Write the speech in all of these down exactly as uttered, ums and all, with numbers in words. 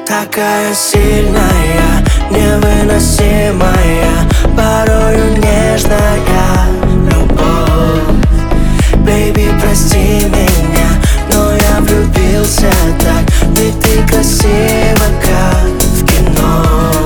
Такая сильная, невыносимая, порою нежная любовь. Бэйби, прости меня, но я влюбился так, ведь ты красива, как в кино.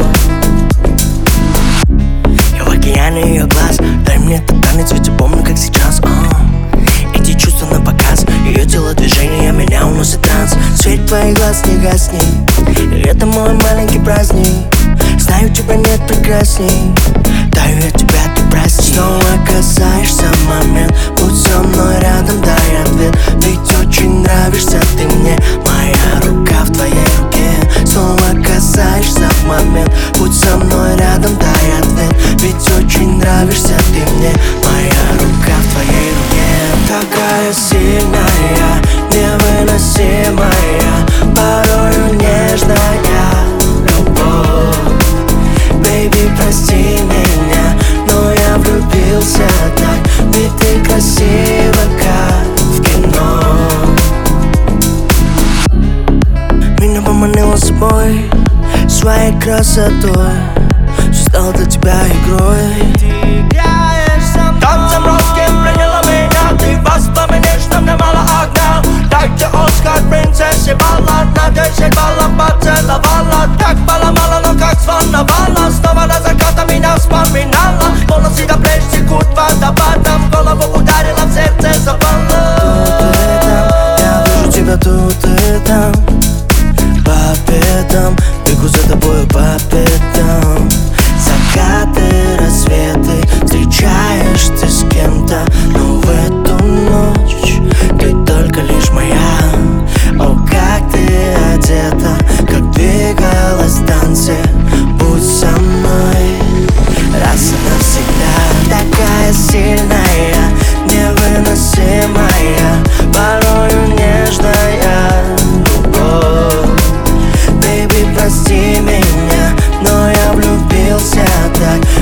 Я в океане ее глаз, дай мне этот танец, ведь я помню, как сейчас. uh. Эти чувства на показ, ее телодвижения меня уносит в транс. Свет твоих глаз не гаснет, это мой маленький праздник. Знаю, тебя нет прекрасней, даю я тебя, ты прости. Снова касаешься момент, будь со мной рядом, дай ответ. Ведь очень нравишься ты мне, моя рука в твоей руке. Снова касаешься момент, будь со мной рядом, дай ответ. Ведь очень нравишься ты мне, моя рука в твоей руке. Такая сильная, невыносимая, порою нежная любовь. Бэйби, прости меня, но я влюбился так, ведь ты красива, как в кино. Меня поманила с собой своей красотой, все стало для тебя игрой. Ты играешь со мной, танцем русским приняла меня. Ты воспомнишь, что мне мало огня. Дайте Оскар принцессе баллад, на десять баллов поцеловала. Так поломала, но как сволновала. Снова на заката меня вспоминала. Волосы до плеч текут водопадом, голову ударила, в сердце запала. Тут и там, я вижу тебя тут и там, по пятам, бегу за тобою по пятам. Закаты, рассветы, встречаешь ты с кем-то, но в эту ночь ты только лишь моя. О, как ты одета, как двигалась в танце, будь со мной раз и навсегда. Такая сильная, невыносимая, порою нежная любовь. Бэйби, прости меня, но я влюбился так,